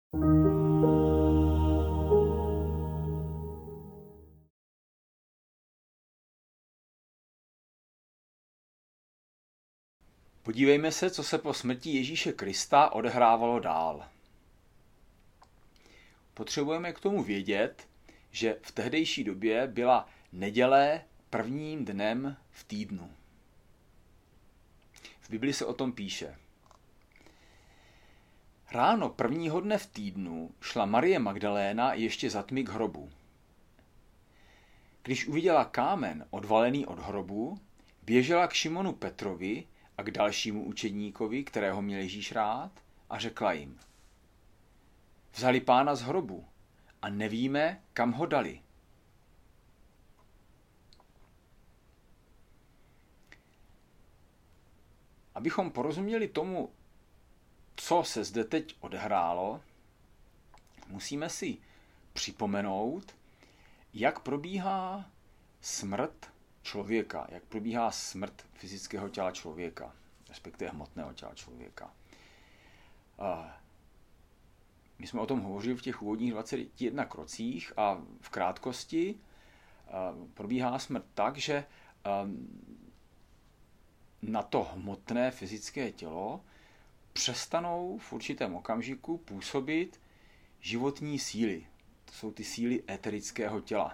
Podívejme se, co se po smrti Ježíše Krista odehrávalo dál. Potřebujeme k tomu vědět, že v tehdejší době byla neděle prvním dnem v týdnu. V Bibli se o tom píše. Ráno prvního dne v týdnu šla Marie Magdaléna ještě za tmy k hrobu. Když uviděla kámen odvalený od hrobu, běžela k Šimonu Petrovi a k dalšímu učedníkovi, kterého měl Ježíš rád, a řekla jim: Vzali Pána z hrobu a nevíme, kam ho dali. Abychom porozuměli tomu, co se zde teď odehrálo, musíme si připomenout, jak probíhá smrt člověka, jak probíhá smrt fyzického těla člověka, respektive hmotného těla člověka. My jsme o tom hovořili v těch úvodních 21 krocích a v krátkosti probíhá smrt tak, že na to hmotné fyzické tělo přestanou v určitém okamžiku působit životní síly. To jsou ty síly éterického těla.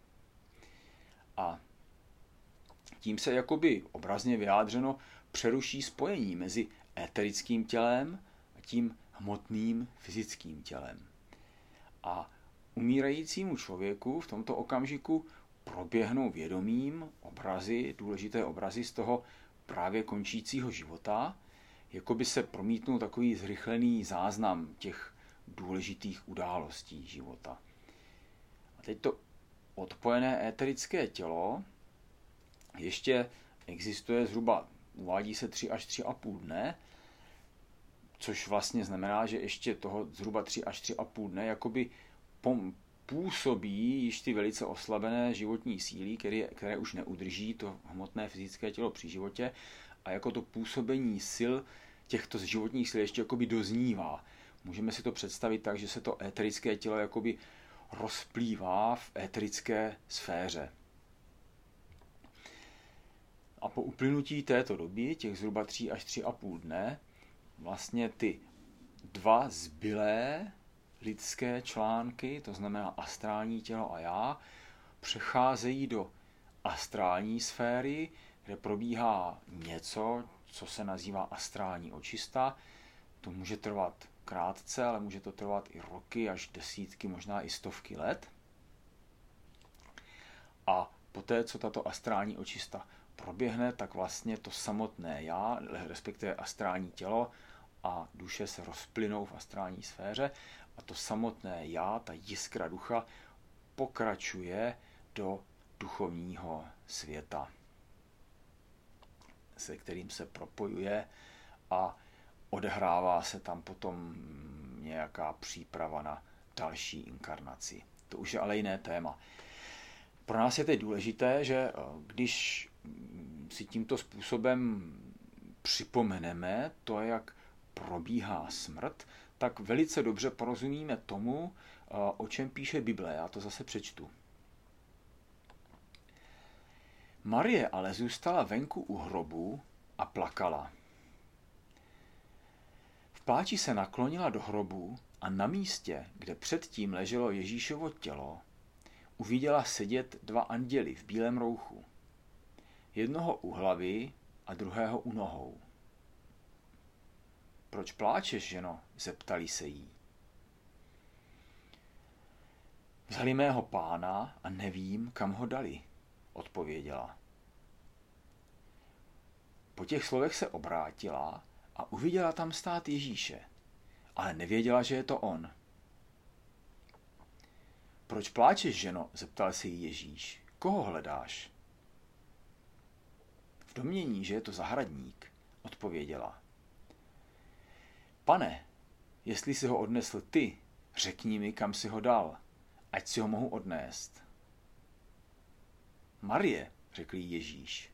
A tím se jakoby obrazně vyjádřeno přeruší spojení mezi éterickým tělem a tím hmotným fyzickým tělem. A umírajícímu člověku v tomto okamžiku proběhnou vědomím obrazy, důležité obrazy z toho právě končícího života, jako by se promítnul takový zrychlený záznam těch důležitých událostí života. A teď to odpojené éterické tělo ještě existuje zhruba, uvádí se 3 až 3,5 dne, což vlastně znamená, že ještě toho zhruba 3 až 3,5 dne jakoby působí již ty velice oslabené životní síly, které už neudrží to hmotné fyzické tělo při životě, a jako to působení sil těchto životních sil ještě jakoby doznívá. Můžeme si to představit tak, že se to éterické tělo jakoby rozplývá v éterické sféře. A po uplynutí této doby, těch zhruba 3 až 3,5 dne, vlastně ty dva zbylé lidské články, to znamená astrální tělo a já, přecházejí do astrální sféry, kde probíhá něco, co se nazývá astrální očista. To může trvat krátce, ale může to trvat i roky, až desítky, možná i stovky let. A poté, co tato astrální očista proběhne, tak vlastně to samotné já, respektive astrální tělo a duše se rozplynou v astrální sféře a to samotné já, ta jiskra ducha, pokračuje do duchovního světa, se kterým se propojuje a odehrává se tam potom nějaká příprava na další inkarnaci. To už je ale jiné téma. Pro nás je teď důležité, že když si tímto způsobem připomeneme to, jak probíhá smrt, tak velice dobře porozumíme tomu, o čem píše Bible. Já to zase přečtu. Marie ale zůstala venku u hrobu a plakala. V pláči se naklonila do hrobu a na místě, kde předtím leželo Ježíšovo tělo, uviděla sedět 2 anděli v bílém rouchu. Jednoho u hlavy a druhého u nohou. Proč pláčeš, ženo? Zeptali se jí. Vzali mého Pána a nevím, kam ho dali, odpověděla. Po těch slovech se obrátila a uviděla tam stát Ježíše, ale nevěděla, že je to on. Proč pláčeš, ženo? Zeptal se jí Ježíš. Koho hledáš? V domnění, že je to zahradník, odpověděla. Pane, jestli si ho odnesl ty, řekni mi, kam si ho dal, ať si ho mohu odnést. Marie, řekl jí Ježíš.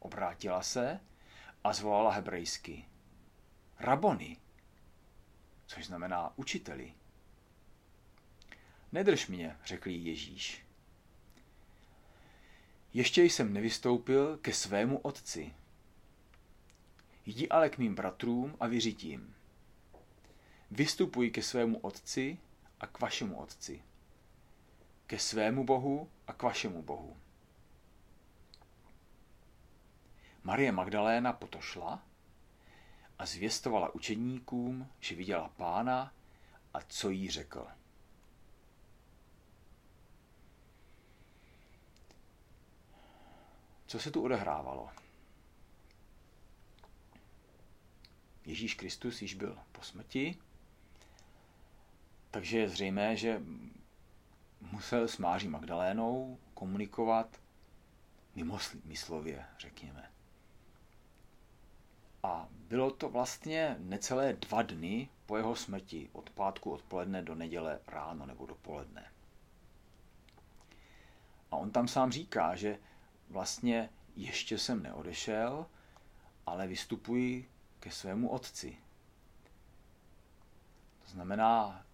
Obrátila se a zvolala hebrejsky. Raboni, což znamená učiteli. Nedrž mě, řekl jí Ježíš. Ještě jsem nevystoupil ke svému otci. Jdi ale k mým bratrům a vyřitím. Vystupuj ke svému otci a k vašemu otci. Ke svému Bohu a k vašemu Bohu. Marie Magdaléna potošla a zvěstovala učedníkům, že viděla Pána a co jí řekl. Co se tu odehrávalo? Ježíš Kristus již byl po smrti, takže je zřejmé, že musel s Máří Magdalénou komunikovat mimosmyslově, řekněme. A bylo to vlastně necelé 2 dny po jeho smrti, od pátku odpoledne do neděle ráno nebo dopoledne. A on tam sám říká, že vlastně ještě jsem neodešel, ale vystupuji ke svému otci. To znamená,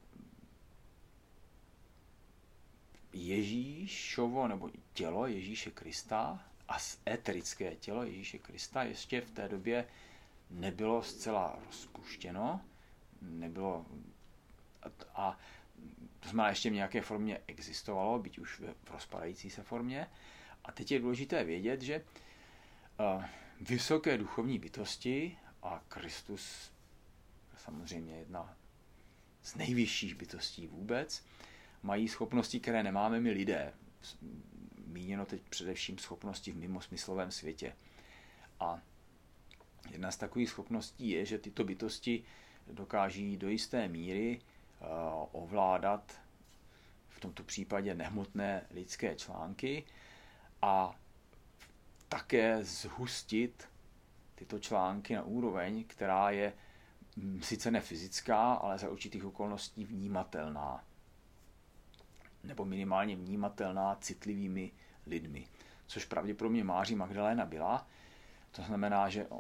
Ježíšovo nebo tělo Ježíše Krista a éterické tělo Ježíše Krista ještě v té době nebylo zcela rozpuštěno, nebylo a to znamená ještě v nějaké formě existovalo, byť už v rozpadající se formě. A teď je důležité vědět, že vysoké duchovní bytosti a Kristus samozřejmě jedna z nejvyšších bytostí vůbec, mají schopnosti, které nemáme my lidé. Míněno teď především schopnosti v mimosmyslovém světě. A jedna z takových schopností je, že tyto bytosti dokáží do jisté míry ovládat v tomto případě nehmotné lidské články a také zhustit tyto články na úroveň, která je sice nefyzická, ale za určitých okolností vnímatelná. Nebo minimálně vnímatelná citlivými lidmi. Což pravděpodobně Máří Magdaléna byla. To znamená, že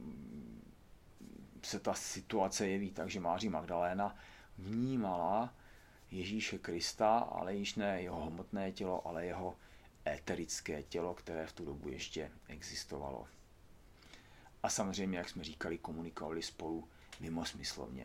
se ta situace jeví tak, že Máří Magdaléna vnímala Ježíše Krista, ale již ne jeho hmotné tělo, ale jeho éterické tělo, které v tu dobu ještě existovalo. A samozřejmě, jak jsme říkali, komunikovali spolu mimosmyslovně.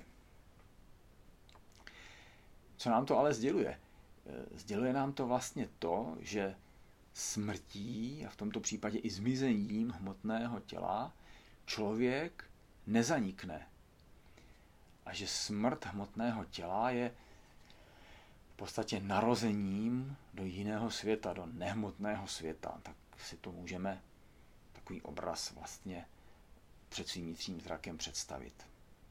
Co nám to ale sděluje? Sděluje nám to vlastně to, že smrtí, a v tomto případě i zmizením hmotného těla, člověk nezanikne. A že smrt hmotného těla je v podstatě narozením do jiného světa, do nehmotného světa. Tak si to můžeme takový obraz vlastně před svým vnitřním zrakem představit.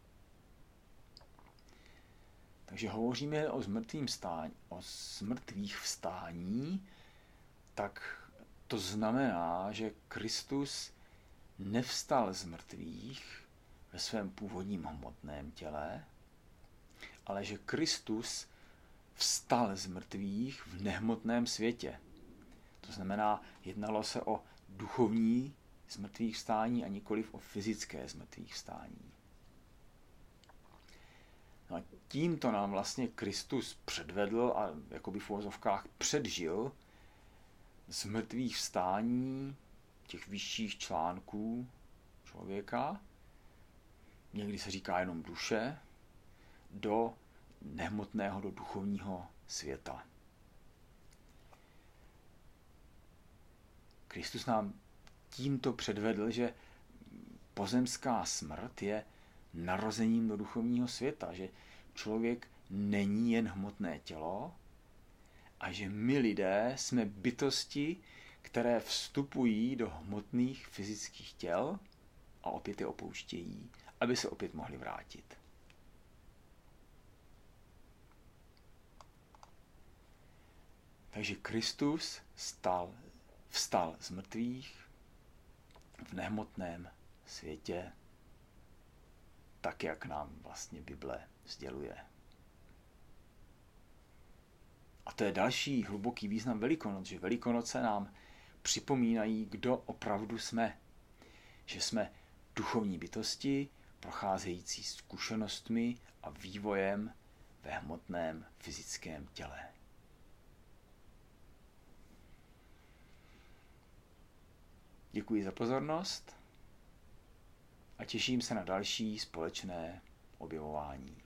Takže hovoříme o zmrtvých vstání, tak to znamená, že Kristus nevstal z mrtvých ve svém původním hmotném těle, ale že Kristus vstal z mrtvých v nehmotném světě. To znamená, jednalo se o duchovní zmrtvých vstání a nikoliv o fyzické zmrtvých vstání. No a tímto nám vlastně Kristus předvedl a jakoby v uvozovkách předžil z mrtvých vstání těch vyšších článků člověka, někdy se říká jenom duše, do nehmotného, do duchovního světa. Kristus nám tímto předvedl, že pozemská smrt je narozením do duchovního světa, že člověk není jen hmotné tělo a že my lidé jsme bytosti, které vstupují do hmotných fyzických těl a opět je opouštějí, aby se opět mohli vrátit. Takže Kristus vstal z mrtvých v nehmotném světě, tak, jak nám vlastně Bible sděluje. A to je další hluboký význam Velikonoc, že Velikonoce nám připomínají, kdo opravdu jsme. Že jsme duchovní bytosti, procházející zkušenostmi a vývojem ve hmotném fyzickém těle. Děkuji za pozornost a těším se na další společné objevování.